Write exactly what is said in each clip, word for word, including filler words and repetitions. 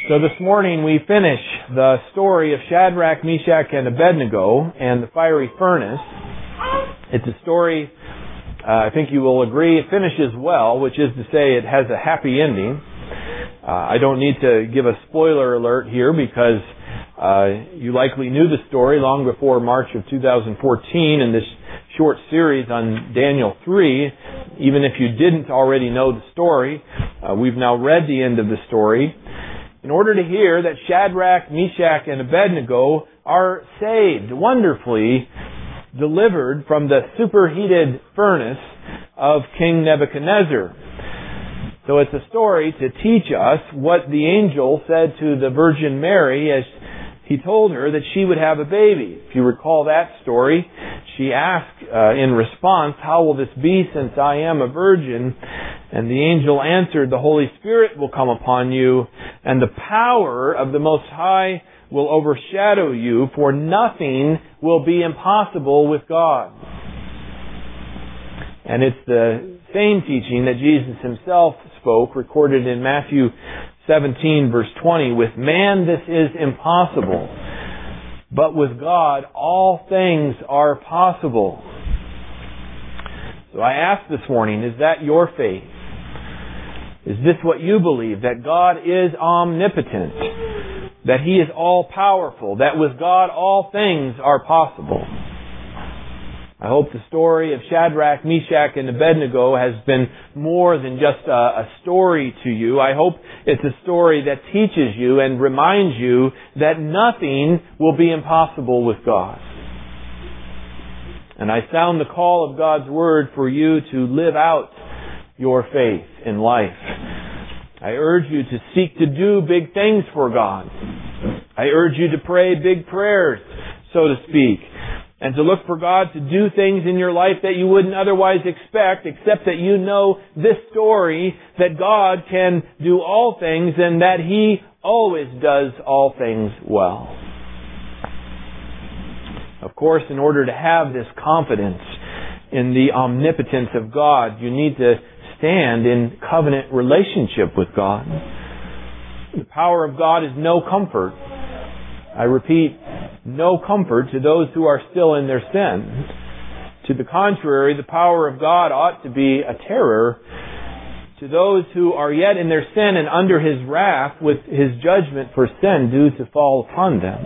So this morning we finish the story of Shadrach, Meshach, and Abednego and the fiery furnace. It's a story, uh, I think you will agree, it finishes well, which is to say it has a happy ending. Uh, I don't need to give a spoiler alert here because uh, you likely knew the story long before March of two thousand fourteen in this short series on Daniel three. Even if you didn't already know the story, uh, we've now read the end of the story. In order to hear that Shadrach, Meshach, and Abednego are saved, wonderfully delivered from the superheated furnace of King Nebuchadnezzar. So it's a story to teach us what the angel said to the Virgin Mary as he told her that she would have a baby. If you recall that story, she asked uh, in response, "How will this be since I am a virgin?" And the angel answered, "The Holy Spirit will come upon you, and the power of the Most High will overshadow you, for nothing will be impossible with God." And it's the same teaching that Jesus himself spoke, recorded in Matthew seventeen, verse twenty. "With man this is impossible, but with God all things are possible." So I ask this morning, is that your faith? Is this what you believe? That God is omnipotent? That He is all-powerful? That with God all things are possible? I hope the story of Shadrach, Meshach, and Abednego has been more than just a, a story to you. I hope it's a story that teaches you and reminds you that nothing will be impossible with God. And I sound the call of God's Word for you to live out your faith in life. I urge you to seek to do big things for God. I urge you to pray big prayers, so to speak, and to look for God to do things in your life that you wouldn't otherwise expect, except that you know this story, that God can do all things and that He always does all things well. Of course, in order to have this confidence in the omnipotence of God, you need to stand in covenant relationship with God. The power of God is no comfort. I repeat, no comfort to those who are still in their sin. To the contrary, the power of God ought to be a terror to those who are yet in their sin and under His wrath with His judgment for sin due to fall upon them.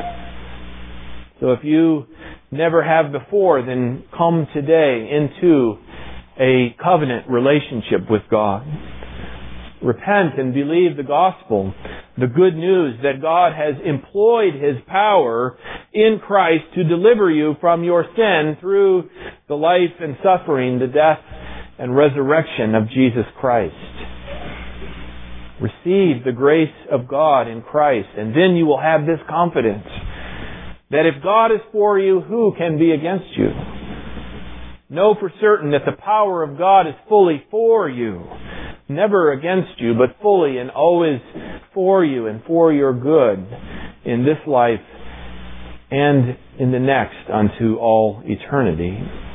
So if you never have before, then come today into a covenant relationship with God. Repent and believe the gospel, the good news that God has employed His power in Christ to deliver you from your sin through the life and suffering, the death and resurrection of Jesus Christ. Receive the grace of God in Christ, and then you will have this confidence that if God is for you, who can be against you? Know for certain that the power of God is fully for you. Never against you, but fully and always for you and for your good in this life and in the next unto all eternity.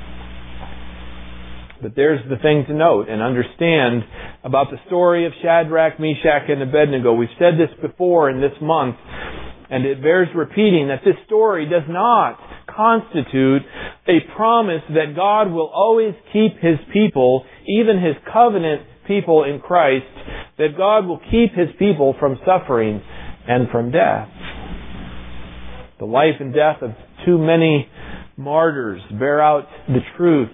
But there's the thing to note and understand about the story of Shadrach, Meshach, and Abednego. We've said this before in this month, and it bears repeating that this story does not constitute a promise that God will always keep His people, even His covenant people in Christ, that God will keep His people from suffering and from death. The life and death of too many martyrs bear out the truth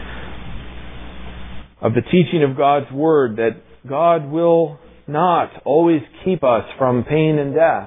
of the teaching of God's Word, that God will not always keep us from pain and death,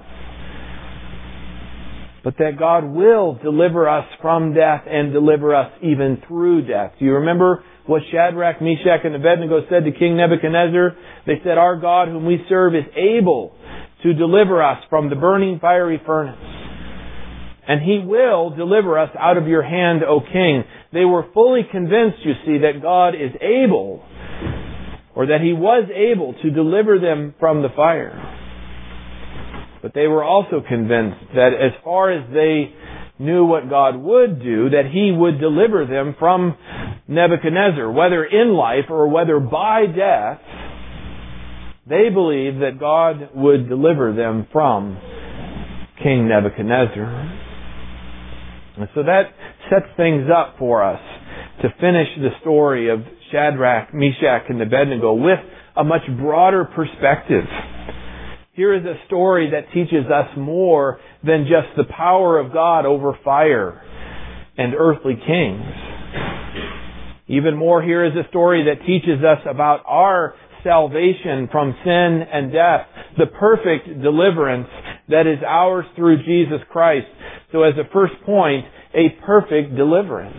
but that God will deliver us from death and deliver us even through death. Do you remember what Shadrach, Meshach, and Abednego said to King Nebuchadnezzar? They said, "Our God whom we serve is able to deliver us from the burning fiery furnace. And He will deliver us out of your hand, O King." They were fully convinced, you see, that God is able, or that He was able to deliver them from the fire. But they were also convinced that as far as they knew what God would do, that He would deliver them from Nebuchadnezzar, whether in life or whether by death, They believed that God would deliver them from King Nebuchadnezzar. And so that sets things up for us to finish the story of Shadrach, Meshach, and Abednego with a much broader perspective. Here is a story that teaches us more than just the power of God over fire and earthly kings. Even more, here is a story that teaches us about our salvation from sin and death, the perfect deliverance that is ours through Jesus Christ. So as a first point, a perfect deliverance.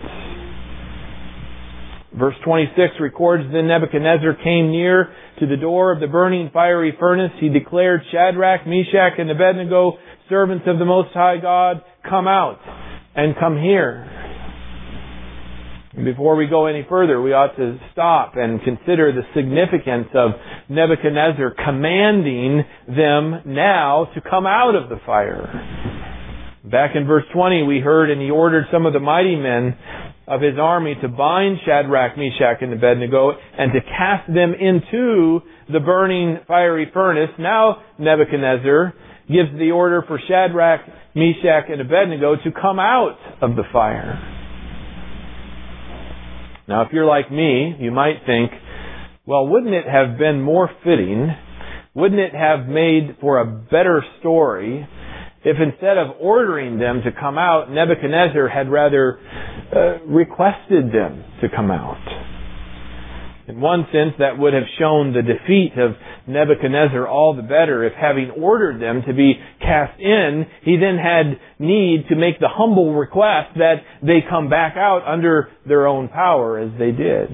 Verse twenty-six records, Then Nebuchadnezzar came near to the door of the burning fiery furnace. He declared, Shadrach, Meshach, and Abednego, servants of the Most High God, come out and come here. And before we go any further, we ought to stop and consider the significance of Nebuchadnezzar commanding them now to come out of the fire. Back in verse twenty, we heard, and he ordered some of the mighty men of his army to bind Shadrach, Meshach, and Abednego and to cast them into the burning fiery furnace. Now Nebuchadnezzar gives the order for Shadrach, Meshach, and Abednego to come out of the fire. Now, if you're like me, you might think, well, wouldn't it have been more fitting, wouldn't it have made for a better story if instead of ordering them to come out, Nebuchadnezzar had rather uh, requested them to come out? In one sense, that would have shown the defeat of Nebuchadnezzar all the better if, having ordered them to be cast in, he then had need to make the humble request that they come back out under their own power as they did.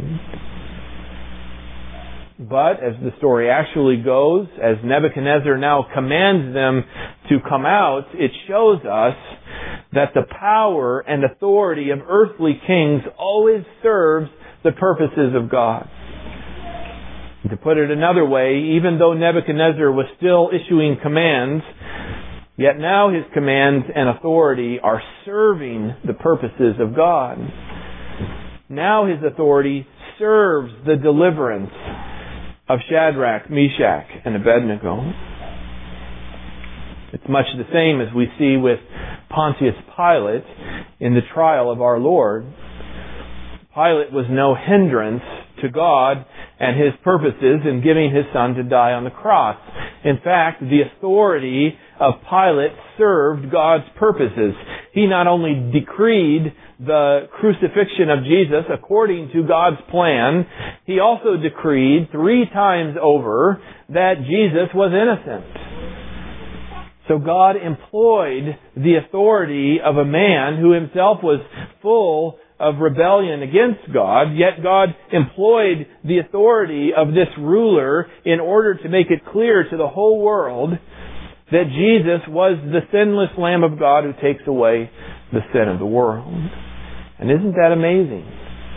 But, as the story actually goes, as Nebuchadnezzar now commands them to come out, it shows us that the power and authority of earthly kings always serves the purposes of God. To put it another way, even though Nebuchadnezzar was still issuing commands, yet now his commands and authority are serving the purposes of God. Now his authority serves the deliverance of Shadrach, Meshach, and Abednego. It's much the same as we see with Pontius Pilate in the trial of our Lord. Pilate was no hindrance to God and His purposes in giving His Son to die on the cross. In fact, the authority of Pilate served God's purposes. He not only decreed the crucifixion of Jesus according to God's plan, he also decreed three times over that Jesus was innocent. So God employed the authority of a man who himself was full of rebellion against God, yet God employed the authority of this ruler in order to make it clear to the whole world that Jesus was the sinless Lamb of God who takes away the sin of the world. And isn't that amazing?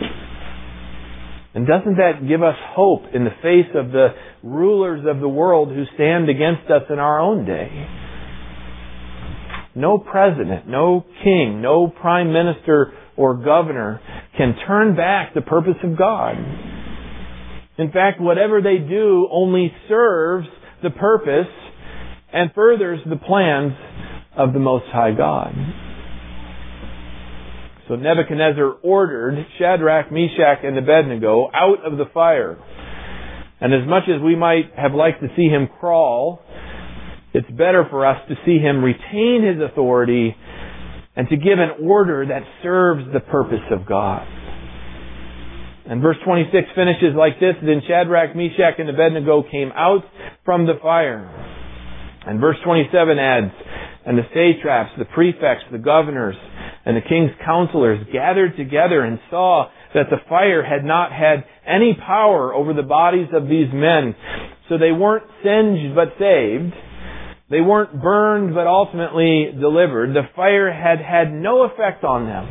And doesn't that give us hope in the face of the rulers of the world who stand against us in our own day? No president, no king, no prime minister or governor can turn back the purpose of God. In fact, whatever they do only serves the purpose and furthers the plans of the Most High God. So Nebuchadnezzar ordered Shadrach, Meshach, and Abednego out of the fire. And as much as we might have liked to see him crawl, it's better for us to see him retain his authority and to give an order that serves the purpose of God. And verse twenty-six finishes like this, Then Shadrach, Meshach, and Abednego came out from the fire. And verse twenty-seven adds, And the satraps, the prefects, the governors, and the king's counselors gathered together and saw that the fire had not had any power over the bodies of these men. So they weren't singed but saved. They weren't burned but ultimately delivered. The fire had had no effect on them.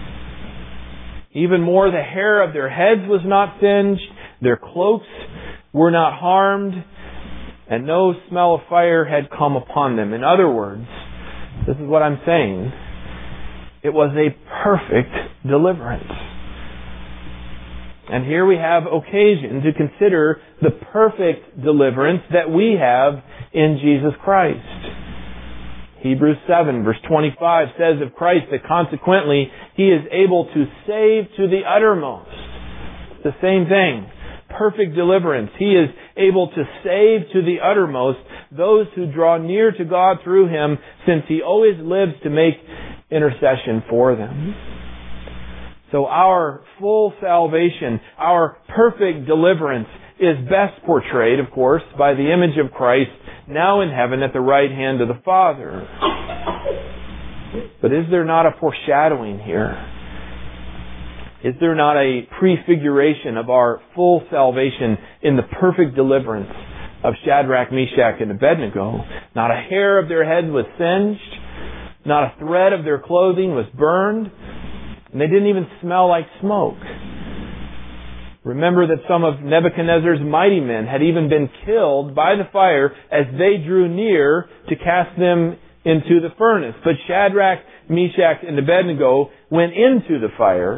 Even more, the hair of their heads was not singed. Their cloaks were not harmed. And no smell of fire had come upon them. In other words, this is what I'm saying. It was a perfect deliverance. And here we have occasion to consider the perfect deliverance that we have in Jesus Christ. Hebrews seven verse twenty-five says of Christ that consequently He is able to save to the uttermost. It's the same thing. Perfect deliverance. He is able to save to the uttermost those who draw near to God through Him, since He always lives to make intercession for them. So our full salvation, our perfect deliverance is best portrayed, of course, by the image of Christ now in heaven at the right hand of the Father. But is there not a foreshadowing here? Is there not a prefiguration of our full salvation in the perfect deliverance of Shadrach, Meshach, and Abednego? Not a hair of their head was singed. Not a thread of their clothing was burned. And they didn't even smell like smoke. Remember that some of Nebuchadnezzar's mighty men had even been killed by the fire as they drew near to cast them into the furnace. But Shadrach, Meshach, and Abednego went into the fire,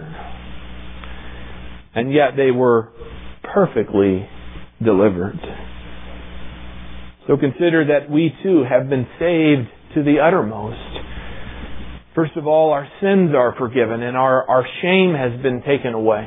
and yet they were perfectly delivered. So consider that we too have been saved to the uttermost. First of all, our sins are forgiven and our, our shame has been taken away.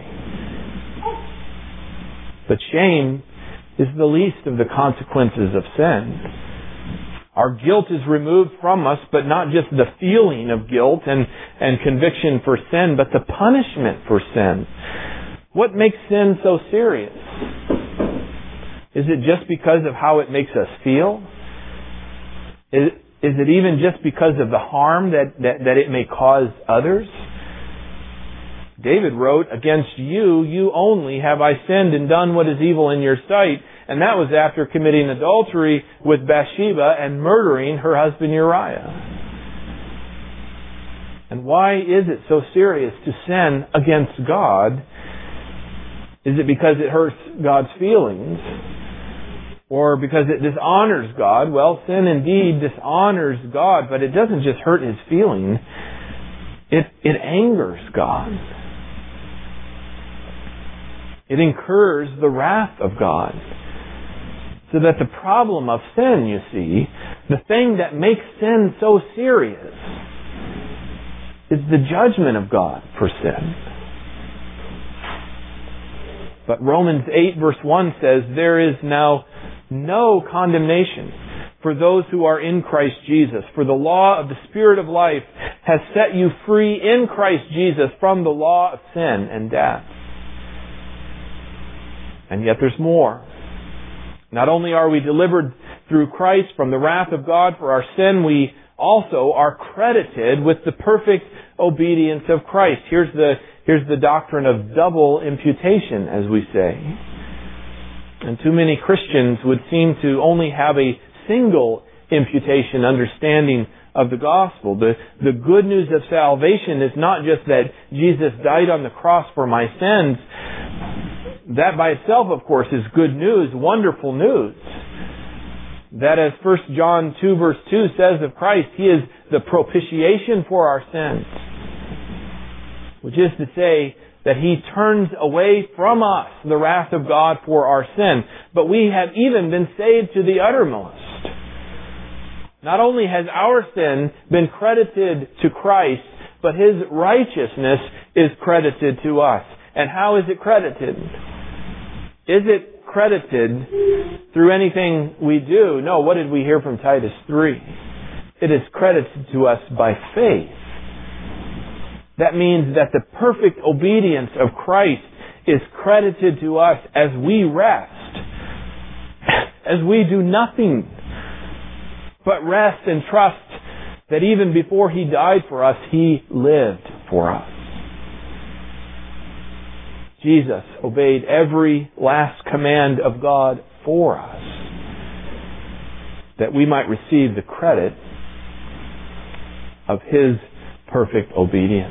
But shame is the least of the consequences of sin. Our guilt is removed from us, but not just the feeling of guilt and, and conviction for sin, but the punishment for sin. What makes sin so serious? Is it just because of how it makes us feel? Is, is it even just because of the harm that, that, that it may cause others? David wrote, "Against you, you only have I sinned and done what is evil in your sight." And that was after committing adultery with Bathsheba and murdering her husband Uriah. And why is it so serious to sin against God? Is it because it hurts God's feelings? Or because it dishonors God? Well, sin indeed dishonors God, but it doesn't just hurt His feeling. It, it angers God. It incurs the wrath of God. So that the problem of sin, you see, the thing that makes sin so serious is the judgment of God for sin. But Romans eight verse one says, "There is now no condemnation for those who are in Christ Jesus. For the law of the Spirit of life has set you free in Christ Jesus from the law of sin and death." And yet there's more. Not only are we delivered through Christ from the wrath of God for our sin, we also are credited with the perfect obedience of Christ. Here's the, here's the doctrine of double imputation, as we say. And too many Christians would seem to only have a single imputation understanding of the gospel. The, the good news of salvation is not just that Jesus died on the cross for my sins. That by itself, of course, is good news, wonderful news. That as First John two verse two says of Christ, He is the propitiation for our sins. Which is to say that He turns away from us the wrath of God for our sin. But we have even been saved to the uttermost. Not only has our sin been credited to Christ, but His righteousness is credited to us. And how is it credited? Is it credited through anything we do? No, what did we hear from Titus three? It is credited to us by faith. That means that the perfect obedience of Christ is credited to us as we rest, as we do nothing but rest and trust that even before He died for us, He lived for us. Jesus obeyed every last command of God for us, that we might receive the credit of His perfect obedience.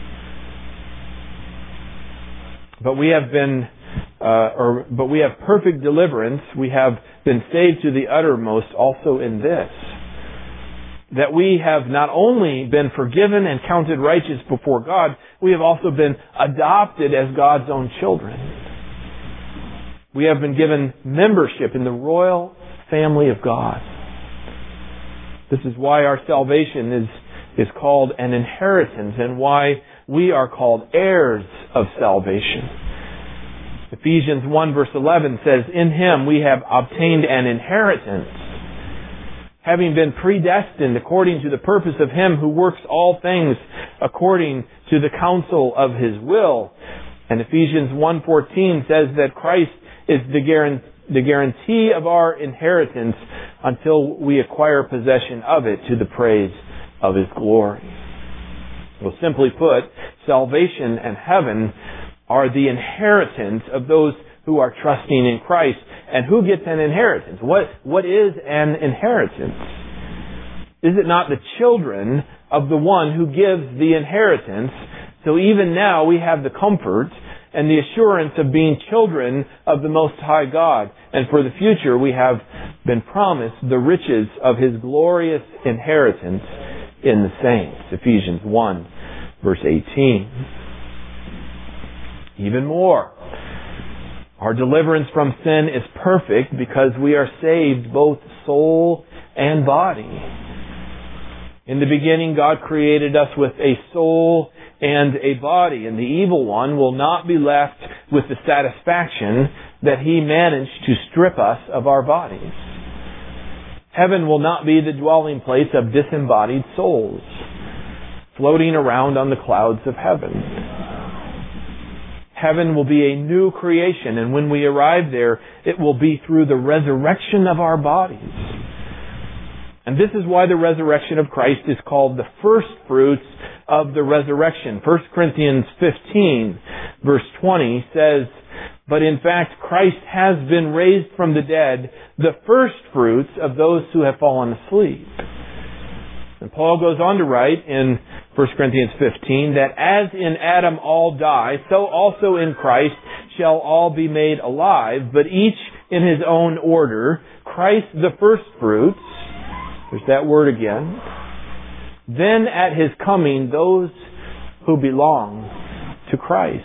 But we have been, uh, or but we have perfect deliverance. We have been saved to the uttermost also in this, that we have not only been forgiven and counted righteous before God, we have also been adopted as God's own children. We have been given membership in the royal family of God. This is why our salvation is, is called an inheritance and why we are called heirs of salvation. Ephesians one verse eleven says, "In Him we have obtained an inheritance, having been predestined according to the purpose of Him who works all things according to the counsel of His will." And Ephesians one fourteen says that Christ is the guarantee, the guarantee of our inheritance until we acquire possession of it to the praise of His glory. Well, simply put, salvation and heaven are the inheritance of those who are trusting in Christ. And who gets an inheritance? What, what is an inheritance? Is it not the children of the one who gives the inheritance? So even now we have the comfort and the assurance of being children of the Most High God. And for the future we have been promised the riches of His glorious inheritance in the saints. Ephesians one verse eighteen. Even more, our deliverance from sin is perfect because we are saved both soul and body. In the beginning, God created us with a soul and a body, and the evil one will not be left with the satisfaction that he managed to strip us of our bodies. Heaven will not be the dwelling place of disembodied souls floating around on the clouds of heaven. Heaven will be a new creation, and when we arrive there, it will be through the resurrection of our bodies. And this is why the resurrection of Christ is called the first fruits of the resurrection. First Corinthians fifteen, verse twenty says, "But in fact, Christ has been raised from the dead, the first fruits of those who have fallen asleep." And Paul goes on to write in First Corinthians fifteen that as in Adam all die, so also in Christ shall all be made alive, but each in his own order. Christ the first fruits, there's that word again. Then at His coming, those who belong to Christ.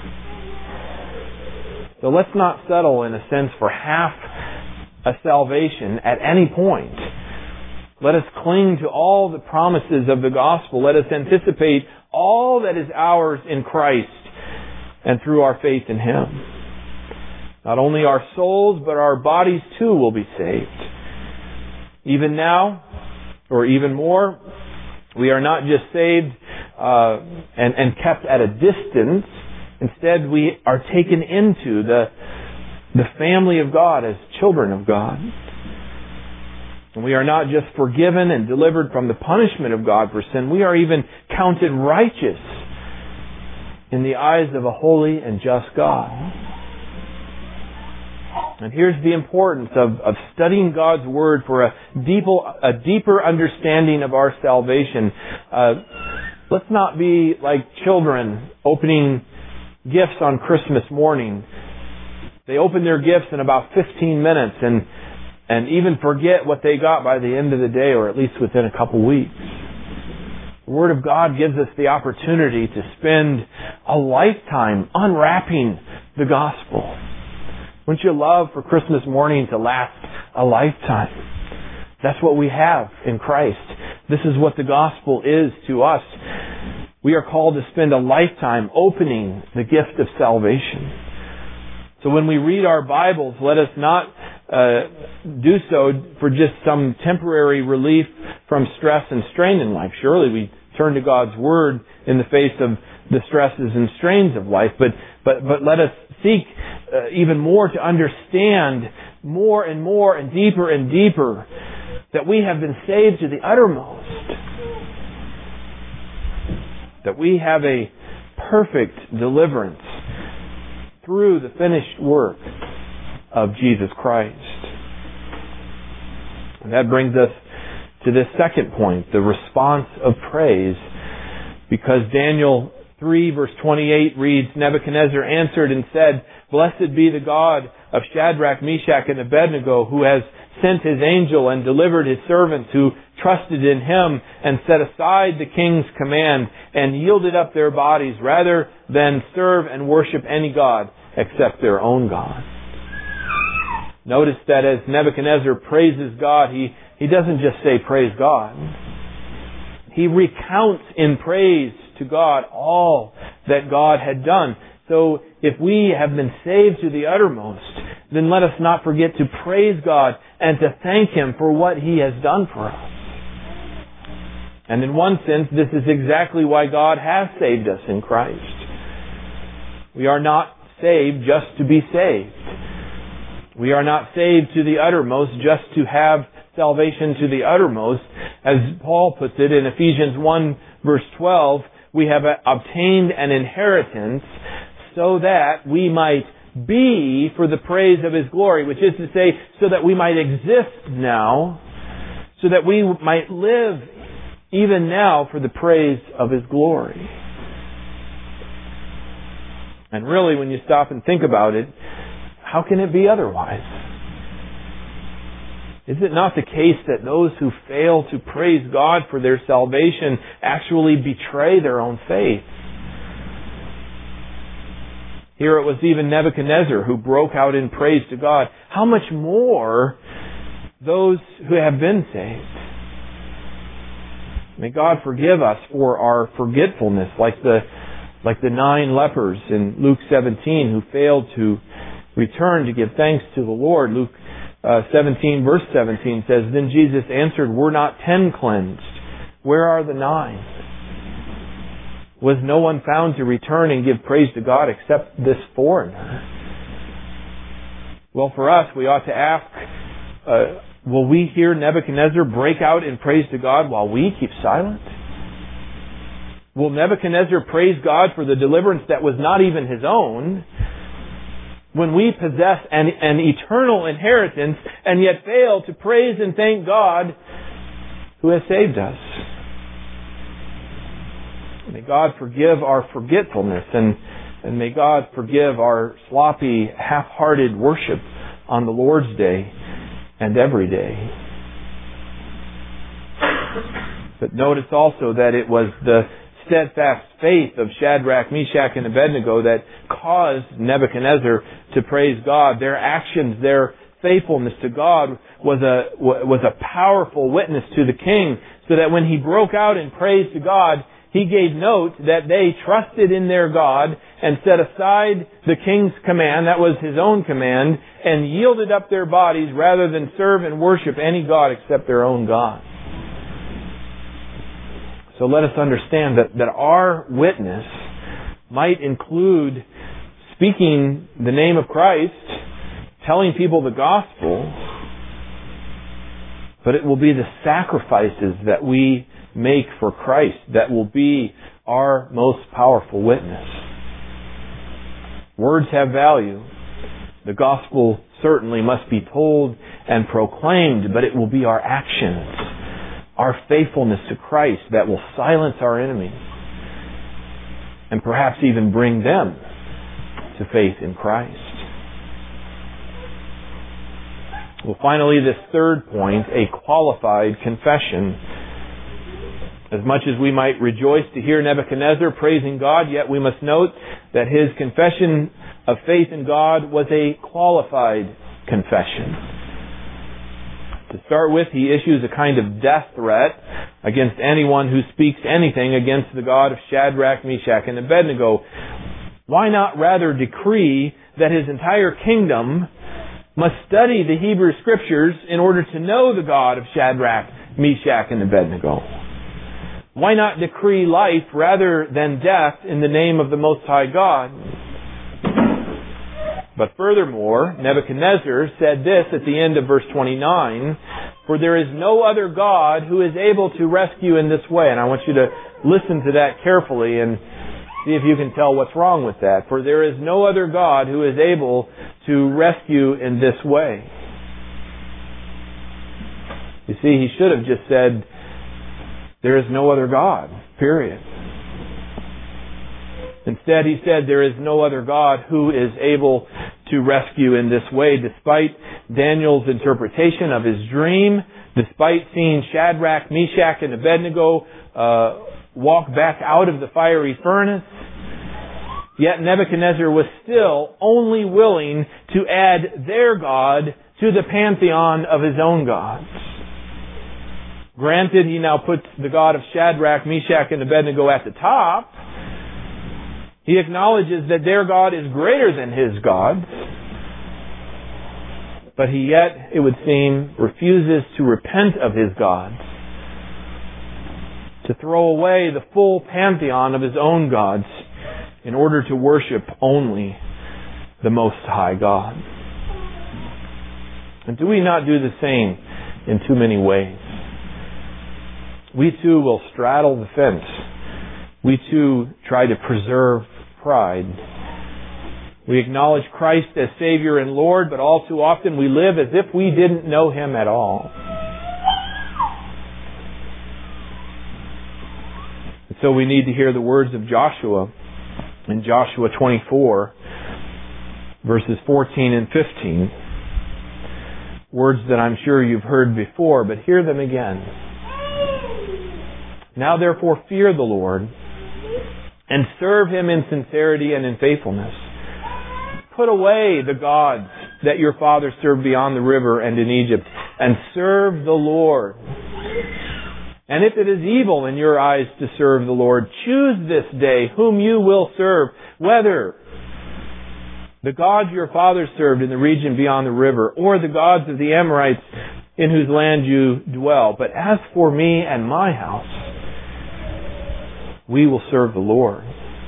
So let's not settle, in a sense, for half a salvation at any point. Let us cling to all the promises of the gospel. Let us anticipate all that is ours in Christ and through our faith in Him. Not only our souls, but our bodies too will be saved. Even now, or even more, we are not just saved uh, and, and kept at a distance. Instead, we are taken into the, the family of God as children of God. And we are not just forgiven and delivered from the punishment of God for sin. We are even counted righteous in the eyes of a holy and just God. And here's the importance of, of studying God's Word for a, deeper, a deeper understanding of our salvation. Uh, let's not be like children opening gifts on Christmas morning. They open their gifts in about fifteen minutes and and even forget what they got by the end of the day, or at least within a couple weeks. The Word of God gives us the opportunity to spend a lifetime unwrapping the gospel. Wouldn't you love for Christmas morning to last a lifetime? That's what we have in Christ. This is what the gospel is to us. We are called to spend a lifetime opening the gift of salvation. So when we read our Bibles, let us not uh, do so for just some temporary relief from stress and strain in life. Surely we turn to God's Word in the face of the stresses and strains of life, but but but let us seek uh, even more to understand more and more and deeper and deeper that we have been saved to the uttermost. That we have a perfect deliverance through the finished work of Jesus Christ. And that brings us to this second point, the response of praise. Because Daniel three verse twenty-eight reads, "Nebuchadnezzar answered and said, Blessed be the God of Shadrach, Meshach, and Abednego, who has sent His angel and delivered His servants who trusted in Him and set aside the king's command and yielded up their bodies rather than serve and worship any god except their own God." Notice that as Nebuchadnezzar praises God, he, he doesn't just say praise God. He recounts in praise to God all that God had done. So if we have been saved to the uttermost, then let us not forget to praise God and to thank Him for what He has done for us. And in one sense, this is exactly why God has saved us in Christ. We are not saved just to be saved. We are not saved to the uttermost just to have salvation to the uttermost. As Paul puts it in Ephesians one verse twelve, we have obtained an inheritance so that we might be for the praise of His glory, which is to say, so that we might exist now, so that we might live even now for the praise of His glory. And really, when you stop and think about it, how can it be otherwise? Is it not the case that those who fail to praise God for their salvation actually betray their own faith? Here it was even Nebuchadnezzar who broke out in praise to God. How much more those who have been saved? May God forgive us for our forgetfulness, like the like the nine lepers in Luke seventeen who failed to return to give thanks to the Lord. Luke uh, seventeen verse seventeen says, "Then Jesus answered, 'Were not ten cleansed? Where are the nine? Was no one found to return and give praise to God except this foreigner?'" Well, for us, we ought to ask, uh, will we hear Nebuchadnezzar break out in praise to God while we keep silent? Will Nebuchadnezzar praise God for the deliverance that was not even his own, when we possess an, an eternal inheritance and yet fail to praise and thank God who has saved us? May God forgive our forgetfulness, and, and may God forgive our sloppy, half-hearted worship on the Lord's Day and every day. But notice also that it was the steadfast faith of Shadrach, Meshach, and Abednego that caused Nebuchadnezzar to praise God. Their actions, their faithfulness to God was a, was a powerful witness to the king, so that when he broke out in praise to God, he gave note that they trusted in their God and set aside the king's command, that was his own command, and yielded up their bodies rather than serve and worship any god except their own God. So let us understand that, that our witness might include speaking the name of Christ, telling people the gospel, but it will be the sacrifices that we make for Christ that will be our most powerful witness. Words have value. The gospel certainly must be told and proclaimed, but it will be our actions, our faithfulness to Christ, that will silence our enemies and perhaps even bring them to faith in Christ. Well, finally, this third point, a qualified confession. As much as we might rejoice to hear Nebuchadnezzar praising God, yet we must note that his confession of faith in God was a qualified confession. To start with, he issues a kind of death threat against anyone who speaks anything against the God of Shadrach, Meshach, and Abednego. Why not rather decree that his entire kingdom must study the Hebrew Scriptures in order to know the God of Shadrach, Meshach, and Abednego? Why not decree life rather than death in the name of the Most High God? But furthermore, Nebuchadnezzar said this at the end of verse twenty-nine, "For there is no other God who is able to rescue in this way." And I want you to listen to that carefully and see if you can tell what's wrong with that. "For there is no other God who is able to rescue in this way." You see, he should have just said, "There is no other God," period. Instead, he said, "There is no other God who is able to rescue in this way." Despite Daniel's interpretation of his dream, despite seeing Shadrach, Meshach, and Abednego uh, walk back out of the fiery furnace, yet Nebuchadnezzar was still only willing to add their God to the pantheon of his own gods. Granted, he now puts the God of Shadrach, Meshach, and Abednego at the top. He acknowledges that their God is greater than his gods. But he yet, it would seem, refuses to repent of his gods, to throw away the full pantheon of his own gods in order to worship only the Most High God. And do we not do the same in too many ways? We too will straddle the fence. We too try to preserve pride. We acknowledge Christ as Savior and Lord, but all too often we live as if we didn't know Him at all. And so we need to hear the words of Joshua in Joshua twenty-four, verses fourteen and fifteen. Words that I'm sure you've heard before, but hear them again. Now therefore fear the Lord, and serve Him in sincerity and in faithfulness. Put away the gods that your fathers served beyond the river and in Egypt, and serve the Lord. And if it is evil in your eyes to serve the Lord, choose this day whom you will serve, whether the gods your fathers served in the region beyond the river, or the gods of the Amorites in whose land you dwell. But as for me and my house, we will serve the Lord.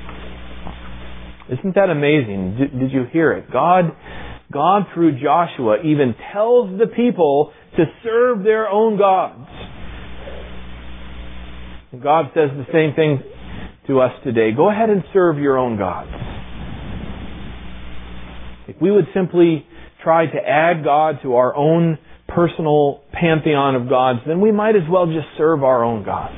Isn't that amazing? Did, did you hear it? God, God through Joshua even tells the people to serve their own gods. And God says the same thing to us today. Go ahead and serve your own gods. If we would simply try to add God to our own personal pantheon of gods, then we might as well just serve our own gods.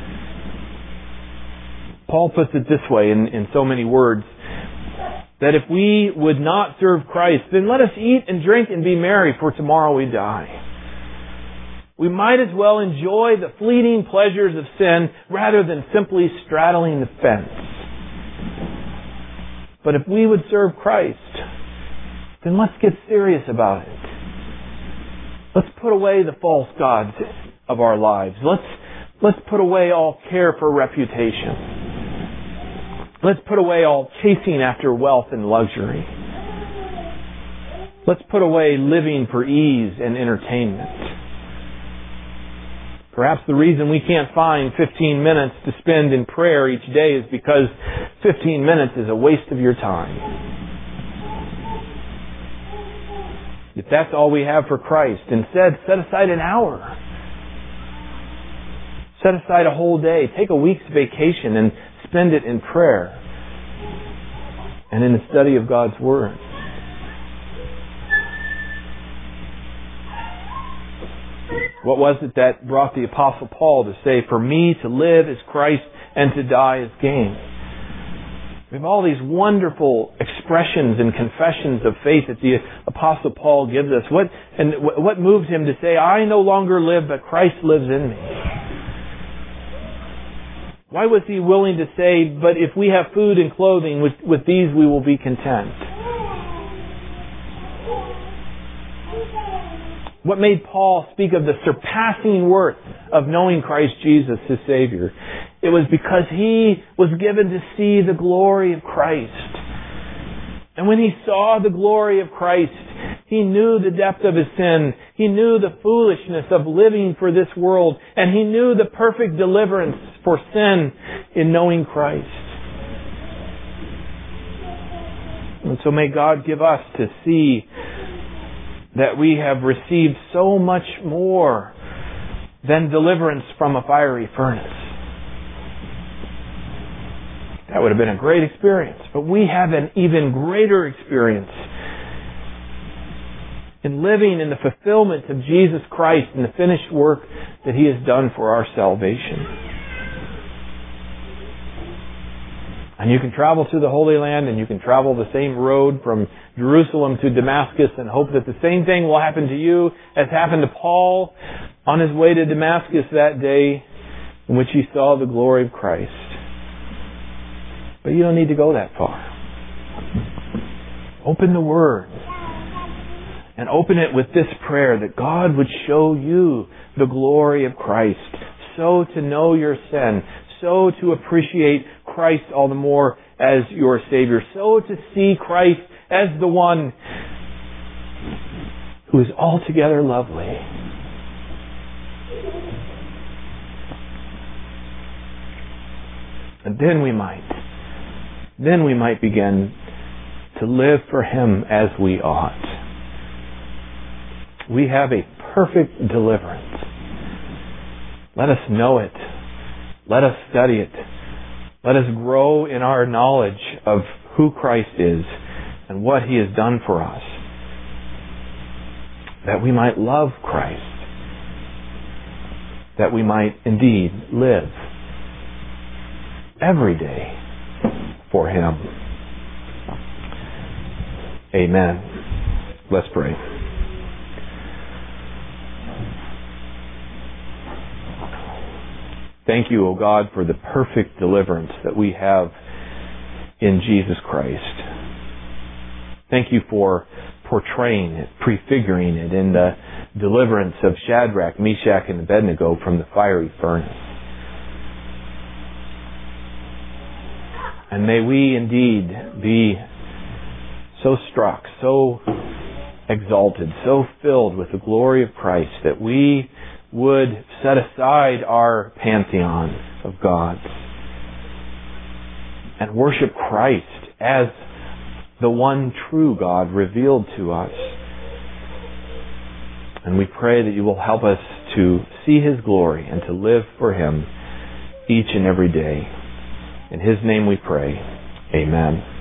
Paul puts it this way in, in so many words, that if we would not serve Christ, then let us eat and drink and be merry, for tomorrow we die. We might as well enjoy the fleeting pleasures of sin rather than simply straddling the fence. But if we would serve Christ, then let's get serious about it. Let's put away the false gods of our lives. Let's, let's put away all care for reputation. Let's put away all chasing after wealth and luxury. Let's put away living for ease and entertainment. Perhaps the reason we can't find fifteen minutes to spend in prayer each day is because fifteen minutes is a waste of your time. If that's all we have for Christ, instead set aside an hour. Set aside a whole day. Take a week's vacation and spend it in prayer and in the study of God's Word. What was it that brought the Apostle Paul to say, "For me to live is Christ and to die is gain"? We have all these wonderful expressions and confessions of faith that the Apostle Paul gives us. What and what moved him to say, "I no longer live, but Christ lives in me"? Why was he willing to say, "But if we have food and clothing, with, with these we will be content"? What made Paul speak of the surpassing worth of knowing Christ Jesus, his Savior? It was because he was given to see the glory of Christ. And when he saw the glory of Christ, he knew the depth of his sin. He knew the foolishness of living for this world. And he knew the perfect deliverance for sin in knowing Christ. And so may God give us to see that we have received so much more than deliverance from a fiery furnace. That would have been a great experience. But we have an even greater experience in living in the fulfillment of Jesus Christ and the finished work that He has done for our salvation. And you can travel to the Holy Land and you can travel the same road from Jerusalem to Damascus and hope that the same thing will happen to you as happened to Paul on his way to Damascus that day in which he saw the glory of Christ. But you don't need to go that far. Open the Word. And open it with this prayer that God would show you the glory of Christ, so to know your sin, so to appreciate Christ all the more as your Savior, so to see Christ as the one who is altogether lovely. And then we might, then we might begin to live for Him as we ought. We have a perfect deliverance. Let us know it. Let us study it. Let us grow in our knowledge of who Christ is and what He has done for us, that we might love Christ, that we might indeed live every day for Him. Amen. Let's pray. Thank you, O God, for the perfect deliverance that we have in Jesus Christ. Thank you for portraying it, prefiguring it in the deliverance of Shadrach, Meshach, and Abednego from the fiery furnace. And may we indeed be so struck, so exalted, so filled with the glory of Christ that we would set aside our pantheon of gods and worship Christ as the one true God revealed to us. And we pray that you will help us to see His glory and to live for Him each and every day. In His name we pray. Amen.